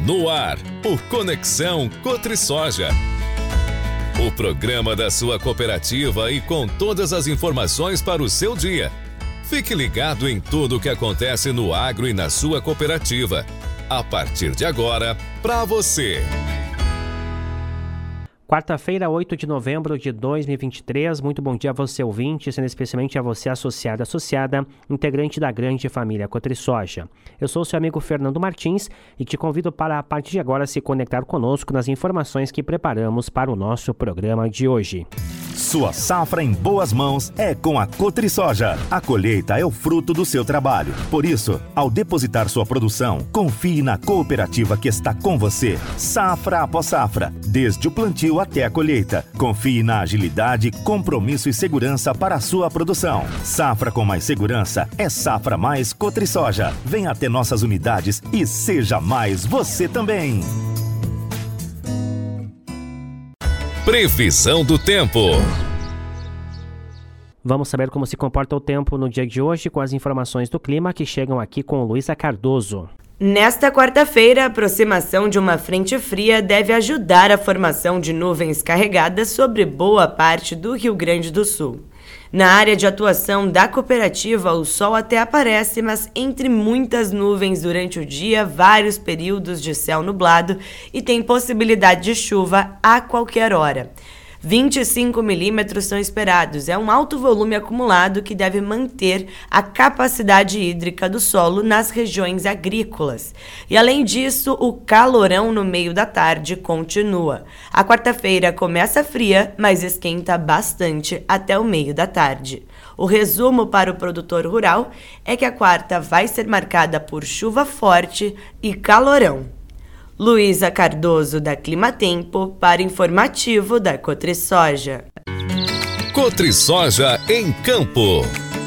No ar, o Conexão Cotrisoja. O programa da sua cooperativa e com todas as informações para o seu dia. Fique ligado em tudo o que acontece no agro e na sua cooperativa. A partir de agora, para você. Quarta-feira, 8 de novembro de 2023. Muito bom dia a você, ouvinte, sendo especialmente a você, associada, integrante da grande família Cotrisoja. Eu sou o seu amigo Fernando Martins e te convido para, a partir de agora, se conectar conosco nas informações que preparamos para o nosso programa de hoje. Sua safra em boas mãos é com a Cotrisoja. A colheita é o fruto do seu trabalho. Por isso, ao depositar sua produção, confie na cooperativa que está com você, safra após safra, desde o plantio até a colheita. Confie na agilidade, compromisso e segurança para a sua produção. Safra com mais segurança é safra mais Cotrisoja. Venha até nossas unidades e seja mais você também. Previsão do tempo. Vamos saber como se comporta o tempo no dia de hoje com as informações do clima que chegam aqui com Luísa Cardoso. Nesta quarta-feira, a aproximação de uma frente fria deve ajudar a formação de nuvens carregadas sobre boa parte do Rio Grande do Sul. Na área de atuação da cooperativa, o sol até aparece, mas entre muitas nuvens durante o dia, vários períodos de céu nublado e tem possibilidade de chuva a qualquer hora. 25 milímetros são esperados. É um alto volume acumulado que deve manter a capacidade hídrica do solo nas regiões agrícolas. E além disso, o calorão no meio da tarde continua. A quarta-feira começa fria, mas esquenta bastante até o meio da tarde. O resumo para o produtor rural é que a quarta vai ser marcada por chuva forte e calorão. Luísa Cardoso, da Climatempo, para informativo da Cotrisoja. Cotrisoja em Campo.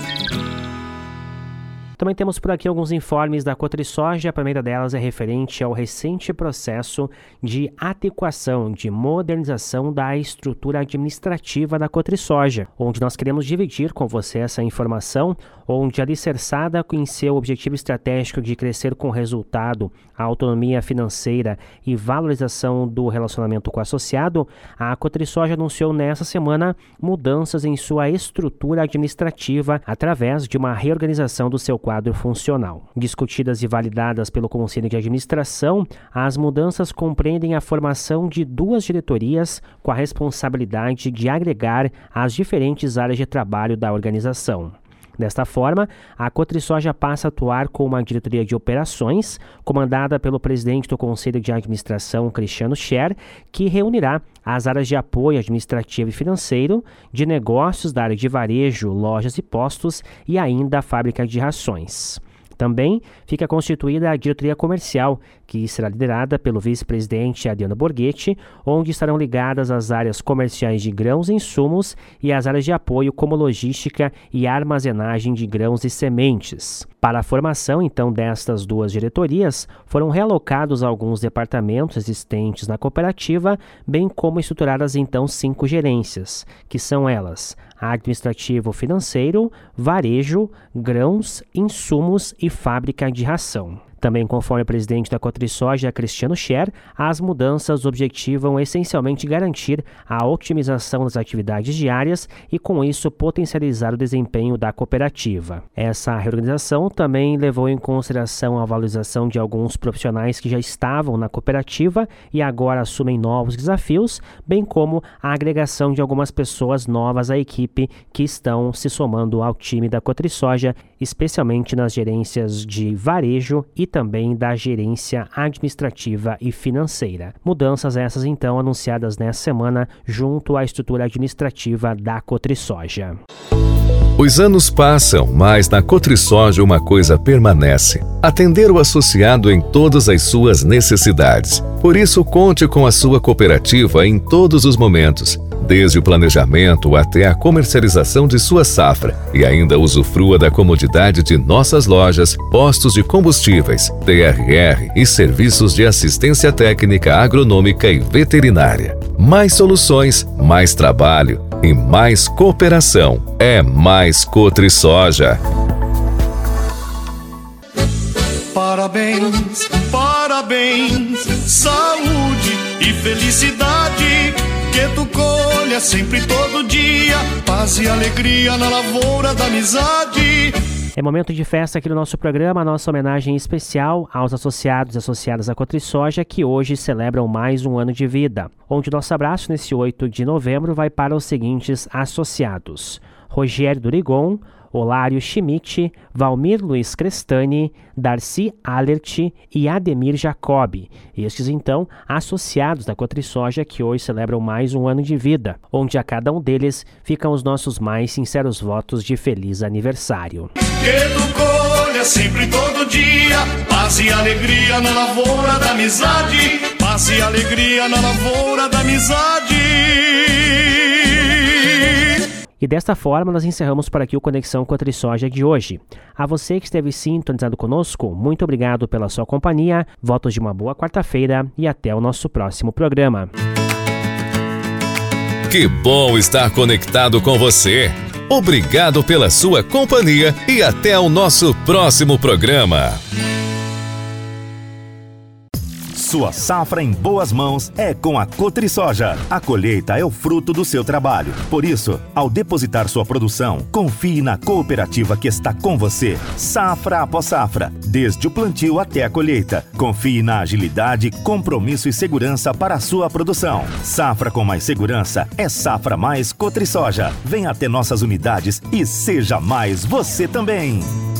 Também temos por aqui alguns informes da Cotrisoja. A primeira delas é referente ao recente processo de adequação, de modernização da estrutura administrativa da Cotrisoja, onde nós queremos dividir com você essa informação, onde alicerçada em seu objetivo estratégico de crescer com resultado, a autonomia financeira e valorização do relacionamento com o associado, a Cotrisoja anunciou nessa semana mudanças em sua estrutura administrativa através de uma reorganização do seu quadro funcional. Discutidas e validadas pelo Conselho de Administração, as mudanças compreendem a formação de 2 diretorias com a responsabilidade de agregar as diferentes áreas de trabalho da organização. Desta forma, a Cotrisoja passa a atuar com uma diretoria de operações, comandada pelo presidente do Conselho de Administração, Cristiano Scher, que reunirá as áreas de apoio administrativo e financeiro, de negócios da área de varejo, lojas e postos e ainda a fábrica de rações. Também fica constituída a diretoria comercial, que será liderada pelo vice-presidente Adriano Borghetti, onde estarão ligadas as áreas comerciais de grãos e insumos e as áreas de apoio como logística e armazenagem de grãos e sementes. Para a formação, então, destas 2 diretorias, foram realocados alguns departamentos existentes na cooperativa, bem como estruturadas, então, 5 gerências, que são elas: administrativo financeiro, varejo, grãos, insumos e fábrica de ração. Também, conforme o presidente da Cotrisoja, Cristiano Scher, as mudanças objetivam essencialmente garantir a otimização das atividades diárias e, com isso, potencializar o desempenho da cooperativa. Essa reorganização também levou em consideração a valorização de alguns profissionais que já estavam na cooperativa e agora assumem novos desafios, bem como a agregação de algumas pessoas novas à equipe que estão se somando ao time da Cotrisoja, especialmente nas gerências de varejo e também da gerência administrativa e financeira. Mudanças essas, então, anunciadas nesta semana junto à estrutura administrativa da Cotrisoja. Os anos passam, mas na Cotrisoja uma coisa permanece: atender o associado em todas as suas necessidades. Por isso, conte com a sua cooperativa em todos os momentos, desde o planejamento até a comercialização de sua safra, e ainda usufrua da comodidade de nossas lojas, postos de combustíveis, TRR e serviços de assistência técnica agronômica e veterinária. Mais soluções, mais trabalho e mais cooperação. É mais Cotrisoja. Parabéns, parabéns, saúde e felicidade. Que tu colha sempre todo dia, paz e alegria na lavoura da amizade. É momento de festa aqui no nosso programa, a nossa homenagem especial aos associados e associadas à Cotrisoja que hoje celebram mais um ano de vida, onde nosso abraço nesse 8 de novembro vai para os seguintes associados: Rogério Durigon, Olário Schmidt, Valmir Luiz Crestani, Darcy Alert e Ademir Jacobi. Estes, então, associados da Cotrisoja que hoje celebram mais um ano de vida, onde a cada um deles ficam os nossos mais sinceros votos de feliz aniversário. Que tu colha sempre todo dia, paz e alegria na lavoura da amizade, paz e alegria na lavoura da amizade. E desta forma nós encerramos por aqui o Conexão Cotrisoja de hoje. A você que esteve sintonizado conosco, muito obrigado pela sua companhia, votos de uma boa quarta-feira e até o nosso próximo programa. Que bom estar conectado com você. Obrigado pela sua companhia e até o nosso próximo programa. Sua safra em boas mãos é com a Cotrisoja. A colheita é o fruto do seu trabalho. Por isso, ao depositar sua produção, confie na cooperativa que está com você, safra após safra, desde o plantio até a colheita. Confie na agilidade, compromisso e segurança para a sua produção. Safra com mais segurança é safra mais Cotrisoja. Venha até nossas unidades e seja mais você também.